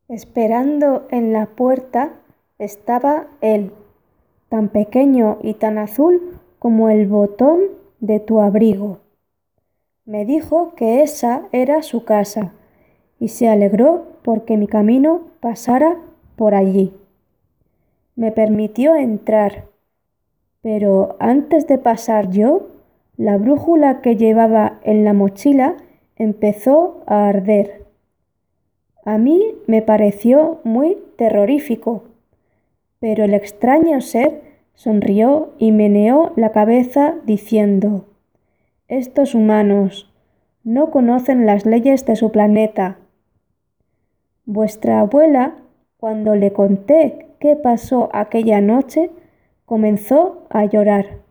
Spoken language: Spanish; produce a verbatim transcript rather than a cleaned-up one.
Esperando en la puerta estaba él, tan pequeño y tan azul como el botón de tu abrigo. Me dijo que esa era su casa y se alegró porque mi camino pasara por allí. Me permitió entrar, pero antes de pasar yo, la brújula que llevaba en la mochila empezó a arder. A mí me pareció muy terrorífico, pero el extraño ser sonrió y meneó la cabeza diciendo: «Estos humanos no conocen las leyes de su planeta». Vuestra abuela, cuando le conté qué pasó aquella noche, comenzó a llorar.